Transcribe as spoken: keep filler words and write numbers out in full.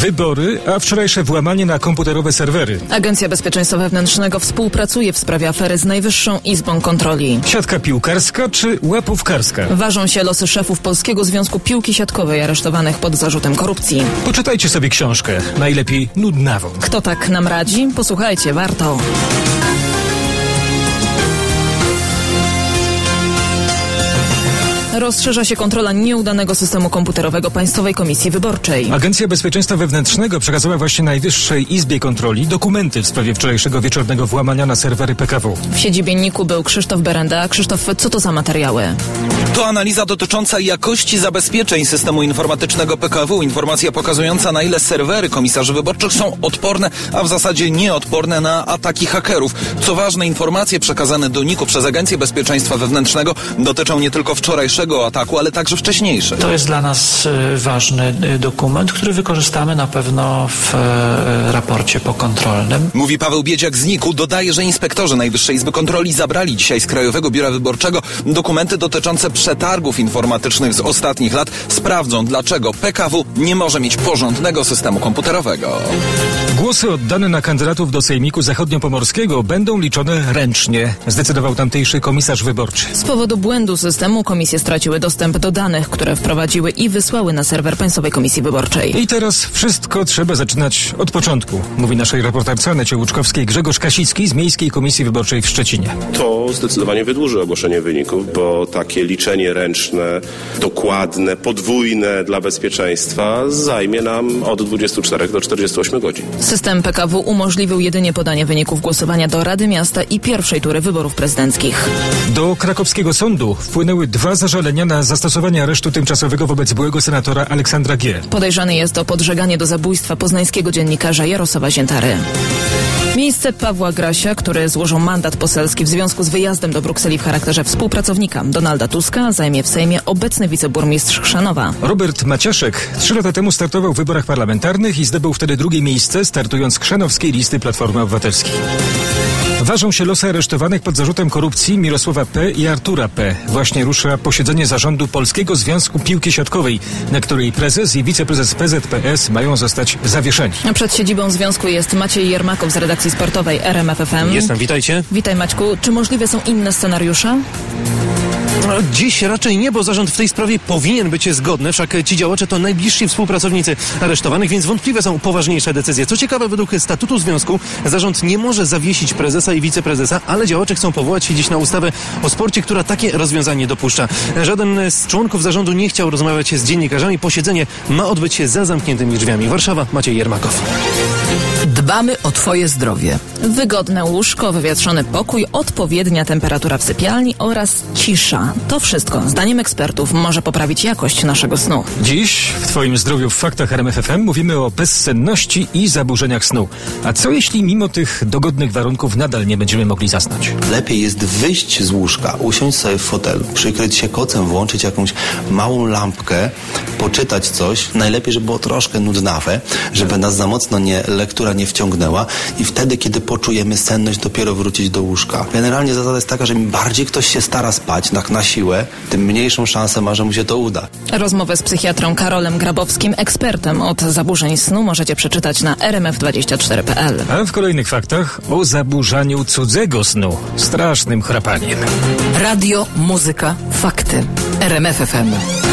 Wybory, a wczorajsze włamanie na komputerowe serwery. Agencja Bezpieczeństwa Wewnętrznego współpracuje w sprawie afery z Najwyższą Izbą Kontroli. Siatka piłkarska czy łapówkarska? Ważą się losy szefów Polskiego Związku Piłki Siatkowej aresztowanych pod zarzutem korupcji. Poczytajcie sobie książkę, najlepiej nudnawą. Kto tak nam radzi? Posłuchajcie, warto. Rozszerza się kontrola nieudanego systemu komputerowego Państwowej Komisji Wyborczej. Agencja Bezpieczeństwa Wewnętrznego przekazała właśnie Najwyższej Izbie Kontroli dokumenty w sprawie wczorajszego wieczornego włamania na serwery P K W. W siedzibie N I K-u był Krzysztof Berenda. Krzysztof, co to za materiały? To analiza dotycząca jakości zabezpieczeń systemu informatycznego P K W. Informacja pokazująca, na ile serwery komisarzy wyborczych są odporne, a w zasadzie nieodporne na ataki hakerów. Co ważne, informacje przekazane do N I K-u przez Agencję Bezpieczeństwa Wewnętrznego dotyczą nie tylko wczorajszego ataku, ale także wcześniejszych. To jest dla nas ważny dokument, który wykorzystamy na pewno w raporcie pokontrolnym. Mówi Paweł Biedziak z N I K-u. Dodaje, że inspektorzy Najwyższej Izby Kontroli zabrali dzisiaj z Krajowego Biura Wyborczego dokumenty dotyczące przetargów informatycznych z ostatnich lat. Sprawdzą, dlaczego P K W nie może mieć porządnego systemu komputerowego. Głosy oddane na kandydatów do Sejmiku Zachodniopomorskiego będą liczone ręcznie, zdecydował tamtejszy komisarz wyborczy. Z powodu błędu systemu komisje straciły dostęp do danych, które wprowadziły i wysłały na serwer Państwowej Komisji Wyborczej. I teraz wszystko trzeba zaczynać od początku, mówi naszej reporterce Anecie Łuczkowskiej Grzegorz Kasicki z Miejskiej Komisji Wyborczej w Szczecinie. To zdecydowanie wydłuży ogłoszenie wyników, bo takie liczenie ręczne, dokładne, podwójne dla bezpieczeństwa zajmie nam od dwudziestu czterech do czterdziestu ośmiu godzin. System P K W umożliwił jedynie podanie wyników głosowania do Rady Miasta i pierwszej tury wyborów prezydenckich. Do krakowskiego sądu wpłynęły dwa zażalenia na zastosowanie aresztu tymczasowego wobec byłego senatora Aleksandra G. Podejrzany jest o podżeganie do zabójstwa poznańskiego dziennikarza Jarosława Ziętary. Miejsce Pawła Grasia, który złożył mandat poselski w związku z wyjazdem do Brukseli w charakterze współpracownika Donalda Tuska, zajmie w Sejmie obecny wiceburmistrz Chrzanowa. Robert Maciaszek trzy lata temu startował w wyborach parlamentarnych i zdobył wtedy drugie miejsce, startując z chrzanowskiej listy Platformy Obywatelskiej. Ważą się losy aresztowanych pod zarzutem korupcji Mirosława P. i Artura P. Właśnie rusza posiedzenie zarządu Polskiego Związku Piłki Siatkowej, na której prezes i wiceprezes P Z P S mają zostać zawieszeni. A przed siedzibą związku jest Maciej Jermakow z redakcji sportowej R M F F M. Jestem, witajcie. Witaj, Maćku. Czy możliwe są inne scenariusze? No, dziś raczej nie, bo zarząd w tej sprawie powinien być zgodny, wszak ci działacze to najbliżsi współpracownicy aresztowanych, więc wątpliwe są poważniejsze decyzje. Co ciekawe, według statutu związku zarząd nie może zawiesić prezesa i wiceprezesa, ale działacze chcą powołać się dziś na ustawę o sporcie, która takie rozwiązanie dopuszcza. Żaden z członków zarządu nie chciał rozmawiać z dziennikarzami. Posiedzenie ma odbyć się za zamkniętymi drzwiami. Warszawa, Maciej Jermakow. Dbamy o Twoje zdrowie. Wygodne łóżko, wywietrzony pokój, odpowiednia temperatura w sypialni oraz cisza. To wszystko, zdaniem ekspertów, może poprawić jakość naszego snu. Dziś w Twoim zdrowiu w faktach R M F F M mówimy o bezsenności i zaburzeniach snu. A co jeśli mimo tych dogodnych warunków nadal nie będziemy mogli zasnąć? Lepiej jest wyjść z łóżka, usiąść sobie w fotelu, przykryć się kocem, włączyć jakąś małą lampkę, poczytać coś. Najlepiej, żeby było troszkę nudnawe, żeby nas za mocno nie, lektura nie wciągnęła i wtedy, kiedy poczujemy senność, dopiero wrócić do łóżka. Generalnie zasada jest taka, że im bardziej ktoś się stara spać, tak na siłę, tym mniejszą szansę ma, że mu się to uda. Rozmowę z psychiatrą Karolem Grabowskim, ekspertem od zaburzeń snu, możecie przeczytać na r m f dwadzieścia cztery kropka p l. A w kolejnych faktach o zaburzaniu cudzego snu, strasznym chrapaniem. Radio, muzyka, fakty. R M F F M.